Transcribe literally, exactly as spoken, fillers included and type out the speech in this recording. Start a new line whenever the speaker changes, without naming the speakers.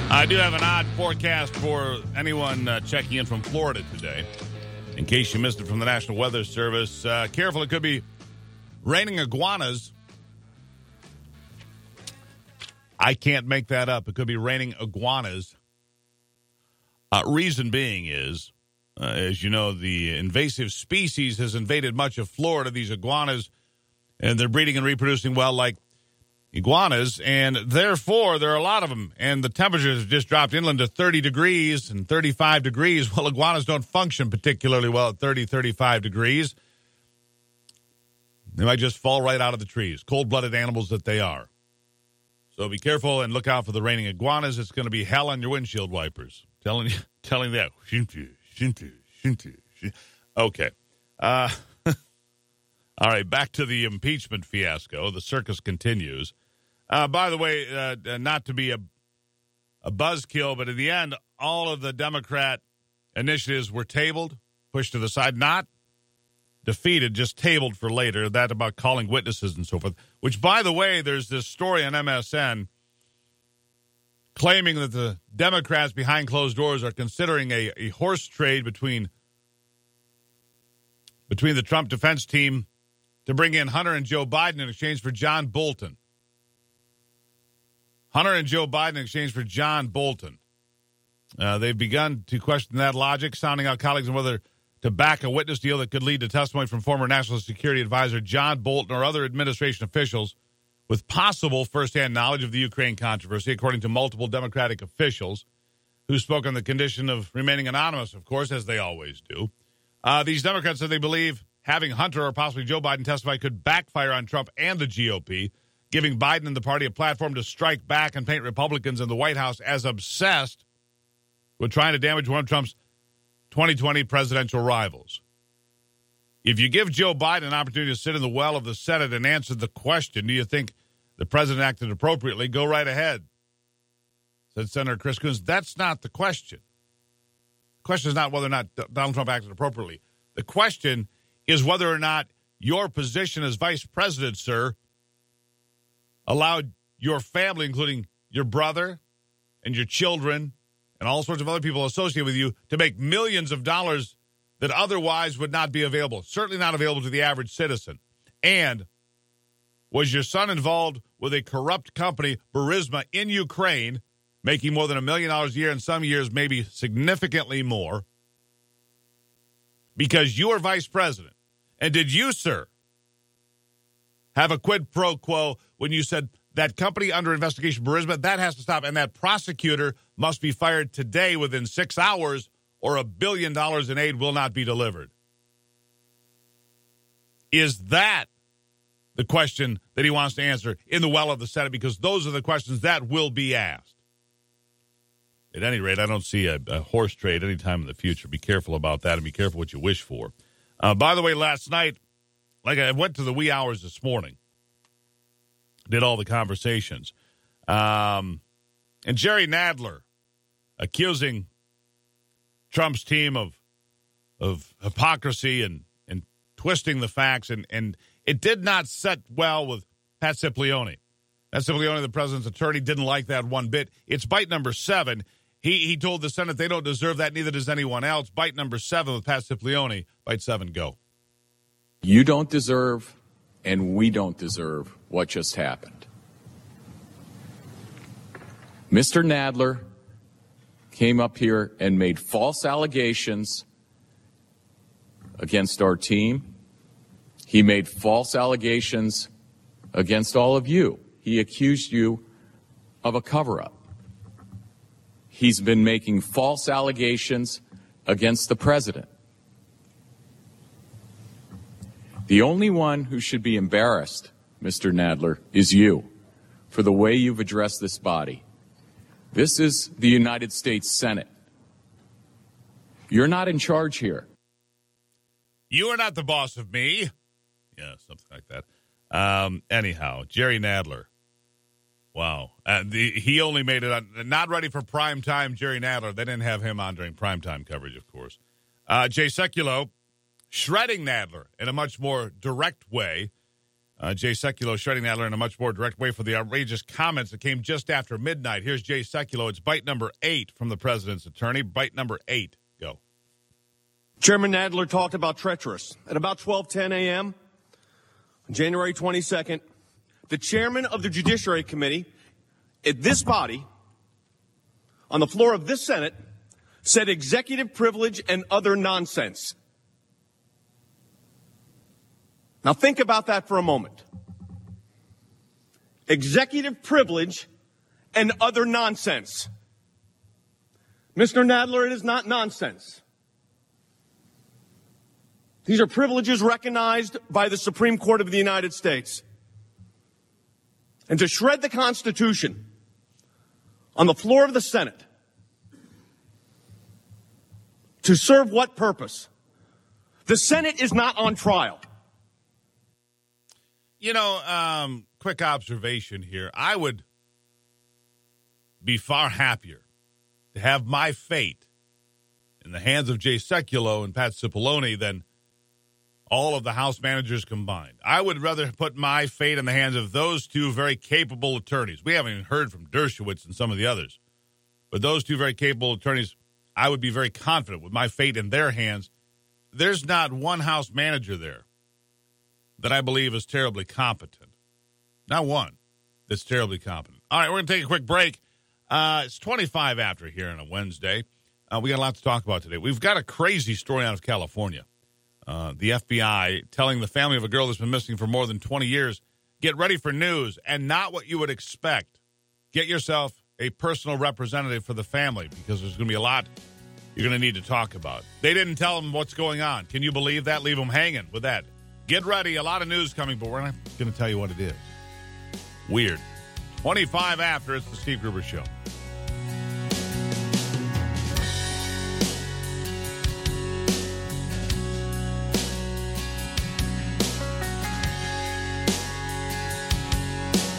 I do have an odd forecast for anyone uh, checking in from Florida today. In case you missed it from the National Weather Service, uh, careful, it could be raining iguanas. I can't make that up. It could be raining iguanas. Uh, reason being is, uh, as you know, the invasive species has invaded much of Florida, these iguanas, and they're breeding and reproducing well like iguanas, and therefore there are a lot of them, and the temperatures have just dropped inland to thirty degrees and thirty-five degrees. Well, iguanas don't function particularly well at thirty, thirty-five degrees. They might just fall right out of the trees, cold-blooded animals that they are. So be careful and look out for the raining iguanas. It's going to be hell on your windshield wipers. Telling you, telling that. Okay. Uh, all right, back to the impeachment fiasco. The circus continues. Uh, by the way, uh, not to be a, a buzzkill, but in the end, all of the Democrat initiatives were tabled, pushed to the side, not defeated, just tabled for later. That about calling witnesses and so forth, which, by the way, there's this story on M S N claiming that the Democrats behind closed doors are considering a, a horse trade between between the Trump defense team to bring in Hunter and Joe Biden in exchange for John Bolton. Hunter and Joe Biden in exchange for John Bolton. Uh, they've begun to question that logic, sounding out colleagues on whether to back a witness deal that could lead to testimony from former National Security Advisor John Bolton or other administration officials with possible firsthand knowledge of the Ukraine controversy, according to multiple Democratic officials who spoke on the condition of remaining anonymous, of course, as they always do. Uh, these Democrats said they believe having Hunter or possibly Joe Biden testify could backfire on Trump and the G O P, giving Biden and the party a platform to strike back and paint Republicans in the White House as obsessed with trying to damage one of Trump's twenty twenty presidential rivals. If you give Joe Biden an opportunity to sit in the well of the Senate and answer the question, do you think the president acted appropriately? Go right ahead, said Senator Chris Coons. That's not the question. The question is not whether or not Donald Trump acted appropriately. The question is whether or not your position as vice president, sir, allowed your family, including your brother and your children and all sorts of other people associated with you, to make millions of dollars that otherwise would not be available, certainly not available to the average citizen. And was your son involved with a corrupt company, Burisma, in Ukraine, making more than a million dollars a year, in some years maybe significantly more, because you are vice president? And did you, sir, have a quid pro quo when you said that company under investigation, Burisma, that has to stop, and that prosecutor must be fired today within six hours or a billion dollars in aid will not be delivered? Is that the question that he wants to answer in the well of the Senate? Because those are the questions that will be asked. At any rate, I don't see a, a horse trade anytime in the future. Be careful about that and be careful what you wish for. Uh, by the way, last night, like I went to the wee hours this morning, did all the conversations. Um, and Jerry Nadler accusing Trump's team of of hypocrisy and, and twisting the facts, and, and it did not set well with Pat Cipollone. Pat Cipollone, the president's attorney, didn't like that one bit. It's bite number seven. He he told the Senate they don't deserve that, neither does anyone else. Bite number seven with Pat Cipollone. Bite seven, go.
You don't deserve, and we don't deserve what just happened. Mister Nadler came up here and made false allegations against our team. He made false allegations against all of you. He accused you of a cover-up. He's been making false allegations against the president. The only one who should be embarrassed, Mister Nadler, is you for the way you've addressed this body. This is the United States Senate. You're not in charge here.
You are not the boss of me. Yeah, something like that. Um, anyhow, Jerry Nadler. Wow. Uh, the, he only made it on, not ready for prime time, Jerry Nadler. They didn't have him on during prime time coverage, of course. Uh, Jay Sekulow shredding Nadler in a much more direct way. Uh, Jay Sekulow shredding Nadler in a much more direct way for the outrageous comments that came just after midnight. Here's Jay Sekulow. It's bite number eight from the president's attorney. Bite number eight. Go.
Chairman Nadler talked about treacherous. At about twelve ten a.m. on January twenty-second, the chairman of the Judiciary Committee at this body, on the floor of this Senate, said executive privilege and other nonsense. Now think about that for a moment. Executive privilege and other nonsense. Mister Nadler, it is not nonsense. These are privileges recognized by the Supreme Court of the United States. And to shred the Constitution on the floor of the Senate, to serve what purpose? The Senate is not on trial.
You know, um, quick observation here. I would be far happier to have my fate in the hands of Jay Sekulow and Pat Cipollone than all of the House managers combined. I would rather put my fate in the hands of those two very capable attorneys. We haven't even heard from Dershowitz and some of the others. But those two very capable attorneys, I would be very confident with my fate in their hands. There's not one House manager there that I believe is terribly competent. Not one that's terribly competent. All right, we're going to take a quick break. Uh, it's twenty-five after here on a Wednesday. Uh, we got a lot to talk about today. We've got a crazy story out of California. Uh, the F B I telling the family of a girl that's been missing for more than twenty years, get ready for news and not what you would expect. Get yourself a personal representative for the family because there's going to be a lot you're going to need to talk about. They didn't tell them what's going on. Can you believe that? Leave them hanging with that. Get ready. A lot of news coming, but we're not going to tell you what it is. Weird. twenty-five after. It's the Steve Gruber Show.